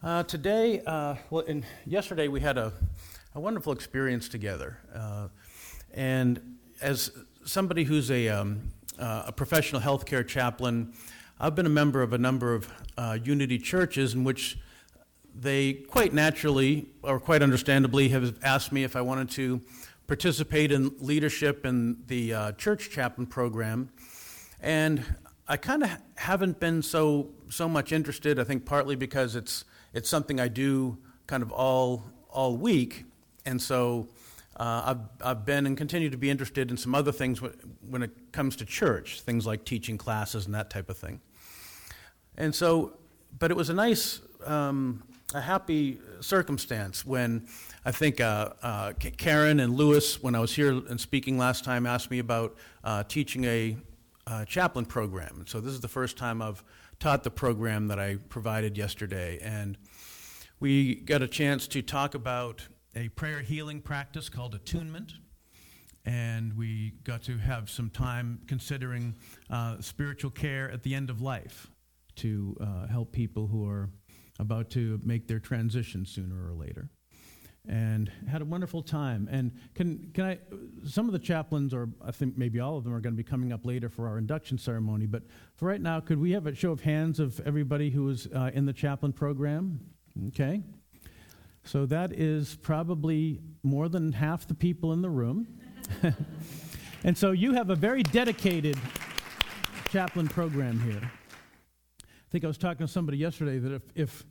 Yesterday we had a wonderful experience together. And as somebody who's a professional healthcare chaplain, I've been a member of a number of Unity churches in which they quite naturally, or quite understandably, have asked me if I wanted to participate in leadership in the church chaplain program. And I kind of haven't been so much interested, I think partly because it's something I do kind of all week, and so I've been and continue to be interested in some other things when it comes to church, things like teaching classes and that type of thing. And so, but it was a nice, a happy circumstance when I think Karen and Lewis, when I was here and speaking last time, asked me about teaching a chaplain program. And so this is the first time I've taught the program that I provided yesterday. And we got a chance to talk about a prayer healing practice called attunement. And we got to have some time considering spiritual care at the end of life to help people who are about to make their transition sooner or later. And had a wonderful time. And can I? Some of the chaplains, or I think maybe all of them, are going to be coming up later for our induction ceremony. But for right now, could we have a show of hands of everybody who is in the chaplain program? Okay. So that is probably more than half the people in the room. And so you have a very dedicated chaplain program here. I think I was talking to somebody yesterday that if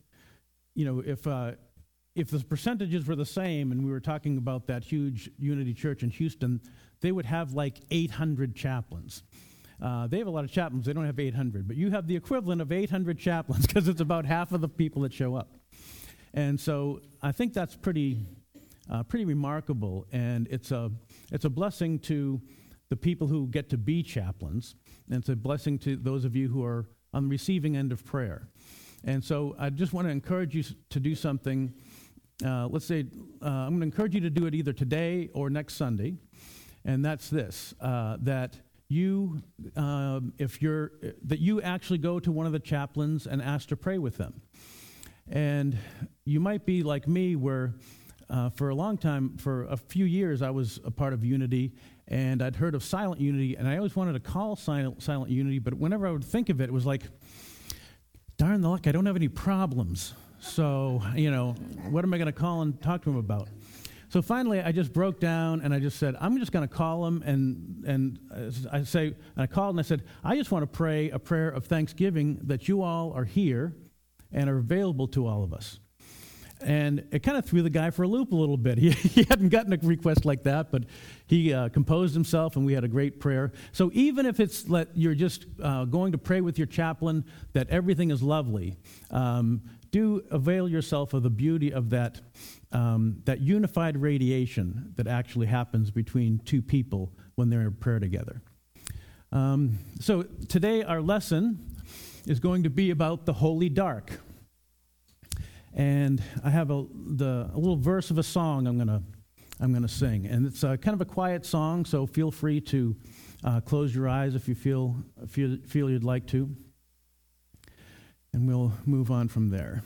the percentages were the same, and we were talking about that huge Unity Church in Houston, they would have like 800 chaplains. They have a lot of chaplains. They don't have 800, but you have the equivalent of 800 chaplains because it's about half of the people that show up. And so I think that's pretty remarkable, and it's a blessing to the people who get to be chaplains, and it's a blessing to those of you who are on the receiving end of prayer. And so I just want to encourage you to do something. Let's say I'm going to encourage you to do it either today or next Sunday, and that's this: that you actually go to one of the chaplains and ask to pray with them. And you might be like me, where for a long time, for a few years, I was a part of Unity, and I'd heard of Silent Unity, and I always wanted to call Silent Unity, but whenever I would think of it, it was like, darn the luck, I don't have any problems. So, what am I going to call and talk to him about? So finally, I just broke down, and I just said, I'm just going to call him, and I called, and I said, I just want to pray a prayer of thanksgiving that you all are here and are available to all of us. And it kind of threw the guy for a loop a little bit. He hadn't gotten a request like that, but he composed himself, and we had a great prayer. So even if it's you're just going to pray with your chaplain that everything is lovely, do avail yourself of the beauty of that unified radiation that actually happens between two people when they're in prayer together. So today our lesson is going to be about the holy dark. And I have a little verse of a song I'm gonna sing, and it's kind of a quiet song. So feel free to close your eyes if you feel you'd like to, and we'll move on from there.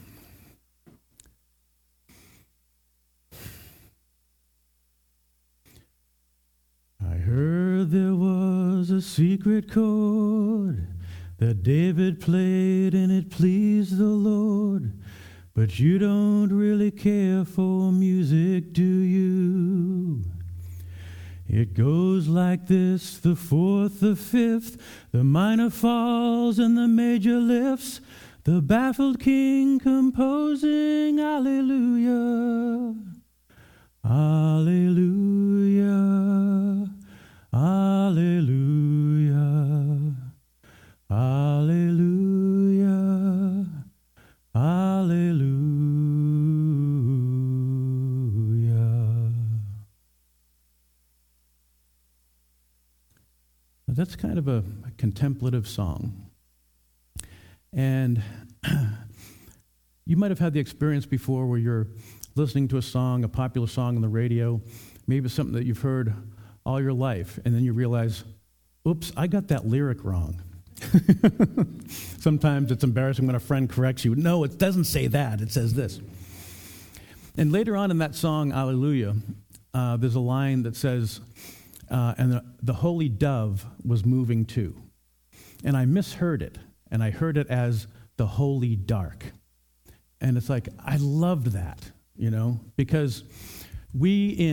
I heard there was a secret chord that David played, and it pleased the Lord. But you don't really care for music, do you? It goes like this: the fourth, the fifth, the minor falls and the major lifts, the baffled king composing Alleluia, Alleluia, Alleluia, Alleluia, Alleluia. Now that's kind of a contemplative song. And you might have had the experience before where you're listening to a song, a popular song on the radio, maybe something that you've heard all your life, and then you realize, oops, I got that lyric wrong. Sometimes it's embarrassing when a friend corrects you. No, it doesn't say that. It says this. And later on in that song, Alleluia, there's a line that says, and the holy dove was moving too. And I misheard it, and I heard it as the holy dark. And it's like, I loved that, because we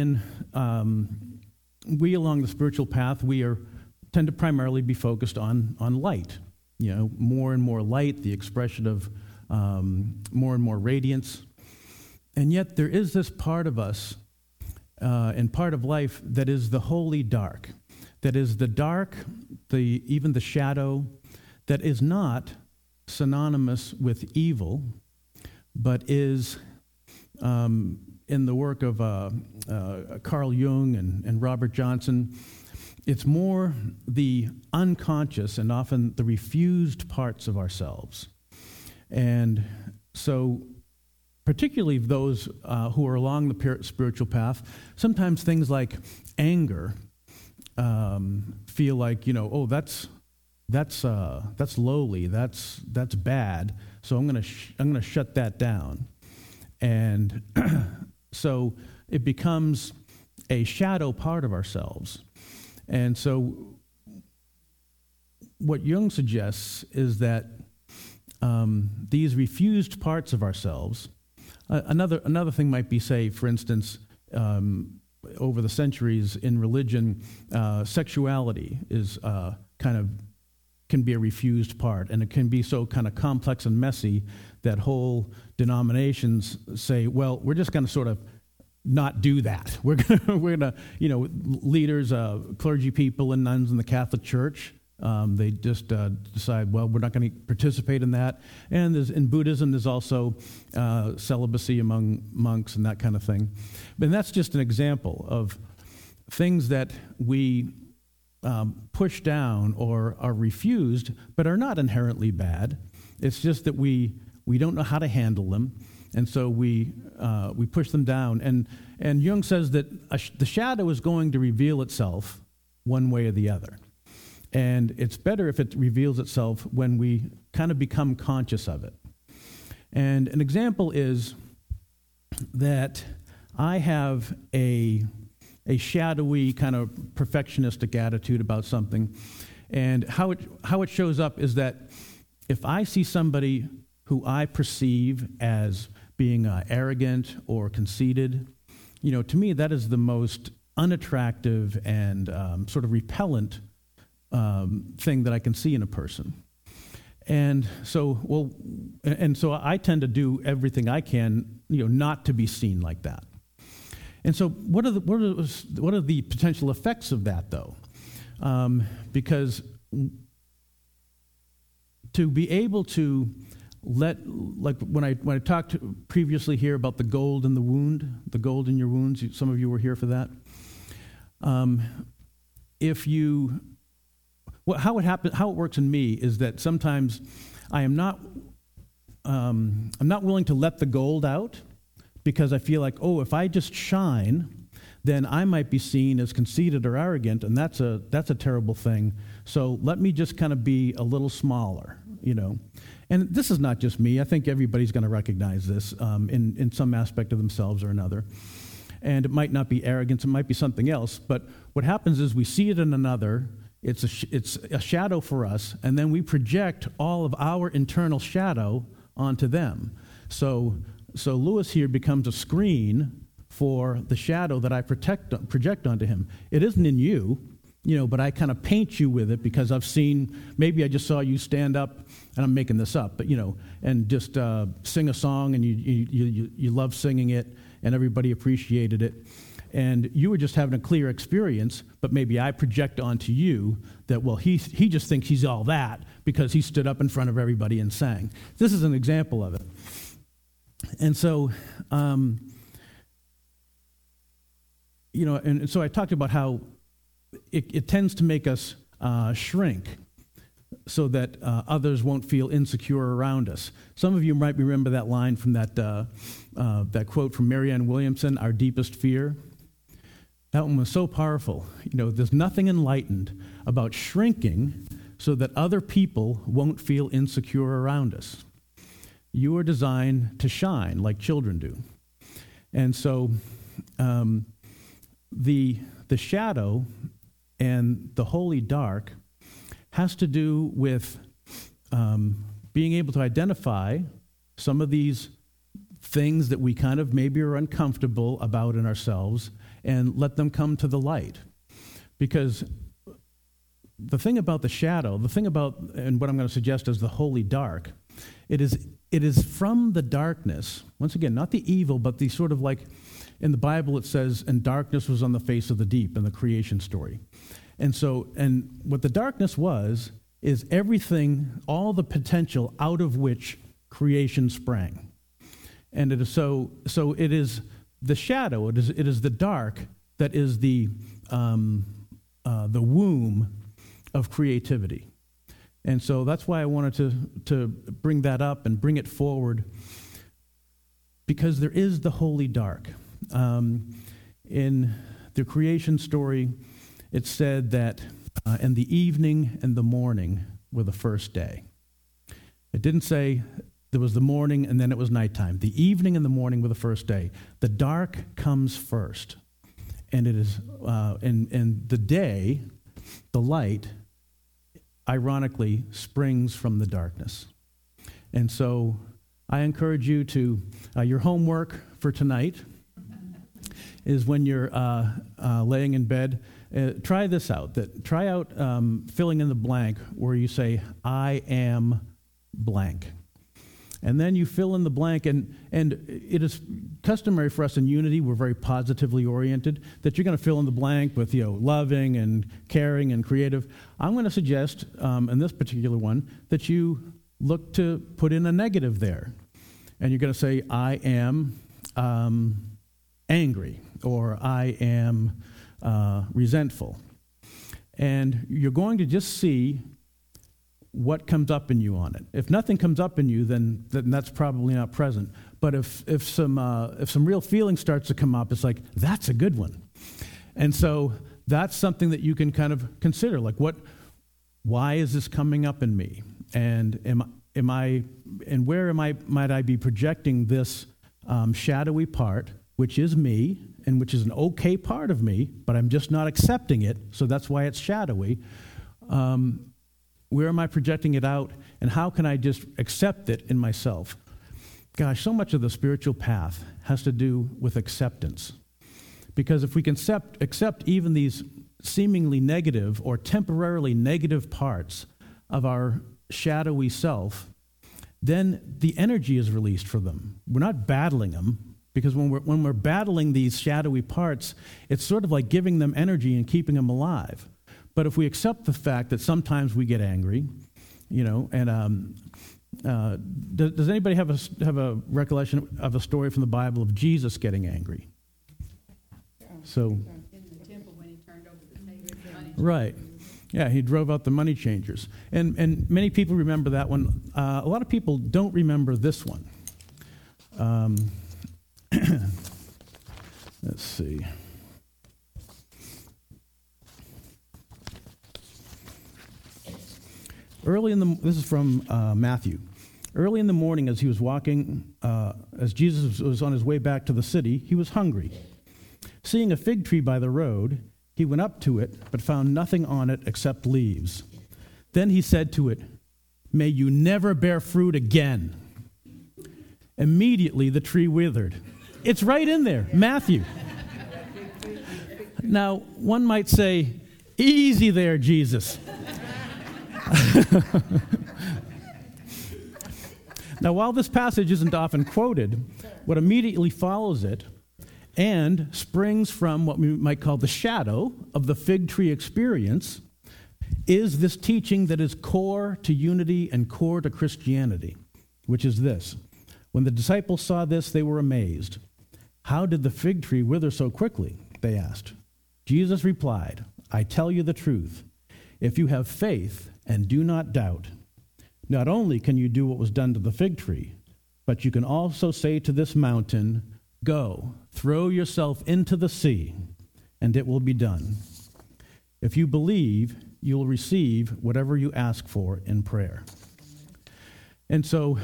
along the spiritual path, tend to primarily be focused on light, more and more light, the expression of more and more radiance. And yet there is this part of us and part of life that is the holy dark, that is the dark, even the shadow, that is not synonymous with evil, but is in the work of Carl Jung and Robert Johnson. It's more the unconscious and often the refused parts of ourselves. And so particularly those who are along the spiritual path, sometimes things like anger feel like, that's lowly, that's bad, so I'm going to shut that down. And so it becomes a shadow part of ourselves. And so what Jung suggests is that these refused parts of ourselves, another thing might be, say, for instance, over the centuries in religion, sexuality is can be a refused part, and it can be so kind of complex and messy that whole denominations say, well, we're just going to sort of not do that. We're gonna, leaders, clergy people and nuns in the Catholic Church, they just decide, well, we're not going to participate in that. And in Buddhism, there's also celibacy among monks and that kind of thing. But that's just an example of things that we push down or are refused, but are not inherently bad. It's just that we don't know how to handle them. And so we push them down. And Jung says that the shadow is going to reveal itself one way or the other. And it's better if it reveals itself when we kind of become conscious of it. And an example is that I have a shadowy kind of perfectionistic attitude about something. And how it shows up is that if I see somebody who I perceive as being arrogant or conceited, to me that is the most unattractive and sort of repellent thing that I can see in a person. And so I tend to do everything I can, not to be seen like that. And so what are the potential effects of that, though? Because to be able to like when I talked previously here about the gold in the wound, the gold in your wounds, some of you were here for that. How it works in me is that sometimes I'm not willing to let the gold out, because I feel like, if I just shine, then I might be seen as conceited or arrogant, and that's a terrible thing. So let me just kind of be a little smaller, And this is not just me. I think everybody's going to recognize this in some aspect of themselves or another. And it might not be arrogance, it might be something else. But what happens is we see it in another. It's a shadow for us, and then we project all of our internal shadow onto them. So Lewis here becomes a screen for the shadow that I project onto him. It isn't in you, but I kind of paint you with it because I've seen, maybe I just saw you stand up, and I'm making this up, but and just sing a song, and you love singing it, and everybody appreciated it. And you were just having a clear experience, but maybe I project onto you that, well, he just thinks he's all that because he stood up in front of everybody and sang. This is an example of it. And so, and so I talked about how it tends to make us shrink so that others won't feel insecure around us. Some of you might remember that line from that quote from Marianne Williamson, "Our deepest fear." That one was so powerful. There's nothing enlightened about shrinking so that other people won't feel insecure around us. You are designed to shine like children do. And so the shadow and the holy dark has to do with being able to identify some of these things that we kind of maybe are uncomfortable about in ourselves and let them come to the light. Because the thing about the shadow, and what I'm going to suggest is the holy dark, it is from the darkness, once again, not the evil, but the sort of like, in the Bible it says, and darkness was on the face of the deep in the creation story. And what the darkness is everything, all the potential out of which creation sprang. And it is so it is the shadow, it is the dark that is the womb of creativity. And so that's why I wanted to bring that up and bring it forward, because there is the holy dark. In the creation story, it said that and the evening and the morning were the first day. It didn't say there was the morning and then it was nighttime. The evening and the morning were the first day. The dark comes first. And it is and the day, the light, ironically, springs from the darkness. And so I encourage you to, your homework for tonight is when you're laying in bed, try this out. Try out filling in the blank where you say, I am blank. And then you fill in the blank, and it is customary for us in Unity, we're very positively oriented, that you're going to fill in the blank with loving and caring and creative. I'm going to suggest, in this particular one, that you look to put in a negative there. And you're going to say, I am angry, or I am resentful. And you're going to just see what comes up in you on it. If nothing comes up in you, then that's probably not present. But if some real feeling starts to come up, it's like, that's a good one. And so that's something that you can kind of consider, like why is this coming up in me? And might I be projecting this shadowy part, which is me, and which is an okay part of me, but I'm just not accepting it, so that's why it's shadowy. Where am I projecting it out, and how can I just accept it in myself? Gosh, so much of the spiritual path has to do with acceptance. Because if we can accept even these seemingly negative or temporarily negative parts of our shadowy self, then the energy is released for them. We're not battling them, because when we're battling these shadowy parts, it's sort of like giving them energy and keeping them alive. But if we accept the fact that sometimes we get angry, and does anybody have a recollection of a story from the Bible of Jesus getting angry? So, in the temple when he turned over the money. Right. Yeah, he drove out the money changers. And many people remember that one. A lot of people don't remember this one. Let's see. This is from Matthew. Early in the morning, as he was walking, as Jesus was on his way back to the city, he was hungry. Seeing a fig tree by the road, he went up to it, but found nothing on it except leaves. Then he said to it, "May you never bear fruit again." Immediately the tree withered. It's right in there, Matthew. Now, one might say, easy there, Jesus. Now, while this passage isn't often quoted, what immediately follows it and springs from what we might call the shadow of the fig tree experience is this teaching that is core to unity and core to Christianity, which is this. When the disciples saw this, they were amazed. "How did the fig tree wither so quickly?" they asked. Jesus replied, "I tell you the truth. If you have faith and do not doubt, not only can you do what was done to the fig tree, but you can also say to this mountain, 'Go, throw yourself into the sea,' and it will be done. If you believe, you'll receive whatever you ask for in prayer. And so,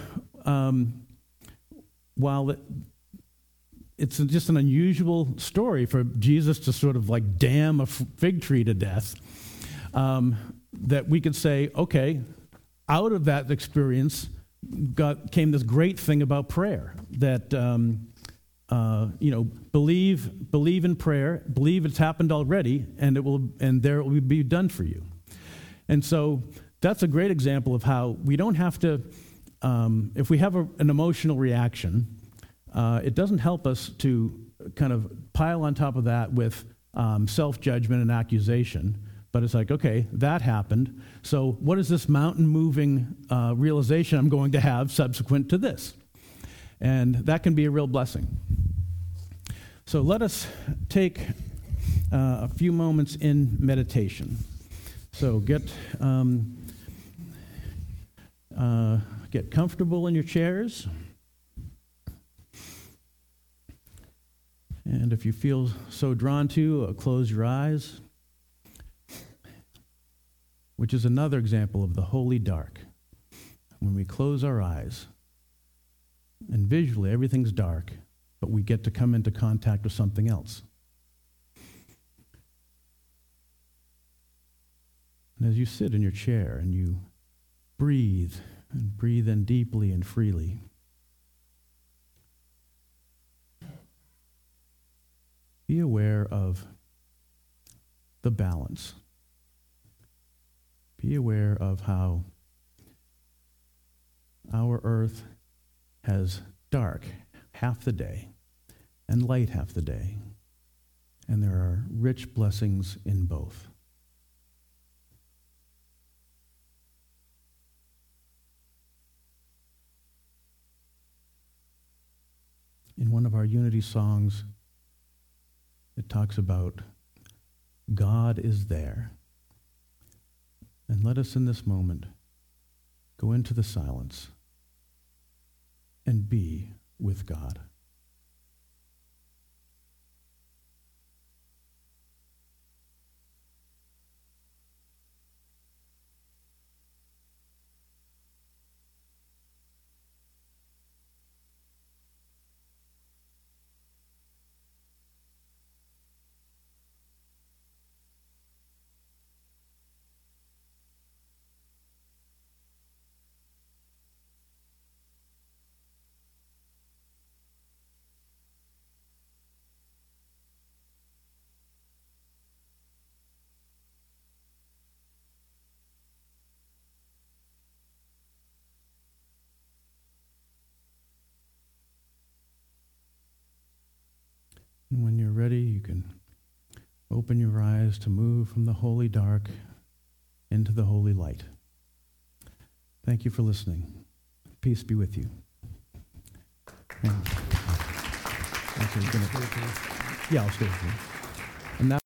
while it's just an unusual story for Jesus to sort of like damn a fig tree to death, that we could say, okay, out of that experience came this great thing about prayer, that believe in prayer, believe it's happened already, and there it will be done for you. And so that's a great example of how we don't have to, if we have an emotional reaction, it doesn't help us to kind of pile on top of that with self-judgment and accusation. But it's like, okay, that happened. So what is this mountain-moving realization I'm going to have subsequent to this? And that can be a real blessing. So let us take a few moments in meditation. So get comfortable in your chairs. And if you feel so drawn to, close your eyes, which is another example of the holy dark. When we close our eyes, and visually everything's dark, but we get to come into contact with something else. And as you sit in your chair and you breathe in deeply and freely, be aware of the balance. Be aware of how our earth has dark half the day and light half the day, and there are rich blessings in both. In one of our unity songs, it talks about God is there. And let us in this moment go into the silence and be with God. And when you're ready, you can open your eyes to move from the holy dark into the holy light. Thank you for listening. Peace be with you. And, okay, yeah, I'll stay with you.